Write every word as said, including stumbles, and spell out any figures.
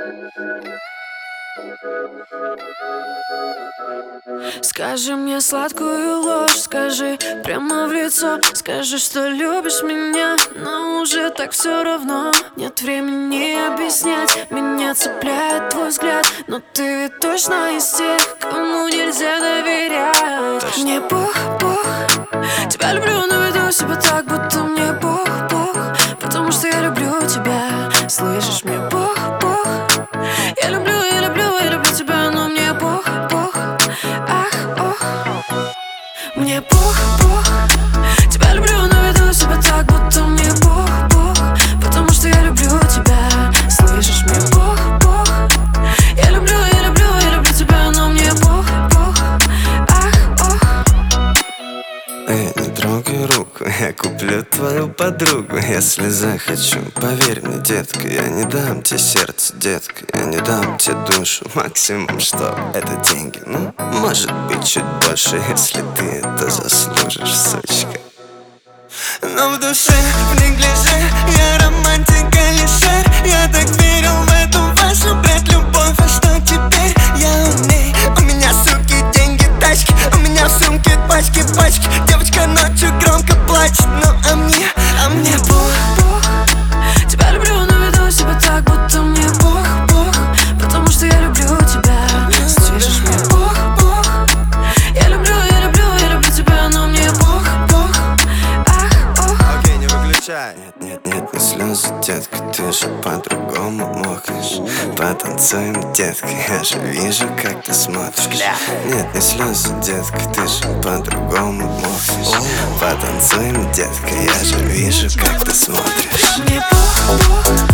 Скажи мне сладкую ложь, скажи прямо в лицо. Скажи, что любишь меня, но уже так все равно. Нет времени объяснять, меня цепляет твой взгляд. Но ты ведь точно из тех, кому нельзя доверять. Мне Бог, Бог, тебя люблю, но веду себя так, будто мне Бог, Бог. Потому что я люблю тебя, слышишь, мне Бог, Бог. Я люблю, я люблю, я люблю тебя, но мне Бог, Бог. Ах, ох. Мне Бог, Бог. Тебя люблю, но веду себя так, будто мне Бог, Бог. Потому что я люблю тебя, слышишь, мне Бог, Бог. Я люблю, я люблю, я люблю тебя, но мне Бог, Бог. Ах, ох. Эй, не трогай руку, я куплю твою подругу, если захочу. Поверь мне, детка, я не дам тебе сердце, детка, я не дам тебе душу. Максимум, что это деньги, ну, может быть, чуть больше, если ты это заслужишь, сучка. Но в душе, в неглиже, я романтик Алишер. Я так верил в эту вашу, блядь, любовь, а что теперь? Я умею, у меня, суки, деньги, тачки. У меня в сумке пачки, пачки. Девочка ночью громко плачет, ну а мне, а мне Бог, Бог. Тебя люблю, но веду себя так, будто мне Бог, Бог. Потому что я люблю тебя, слышишь, мне Бог, Бог. Я люблю, я люблю, я люблю тебя, но мне Бог, Бог. Ах, ох. Окей, не выключай. Нет, нет, нет, не слезы, детка, ты же по-другому мокаешь. Потанцуем, детка, я же вижу, как ты смотришь. Нет, не слезы, детка, ты же по-другому мокаешь. Потанцуем, детка, я же вижу, как ты смотришь. Мне Бог, Бог.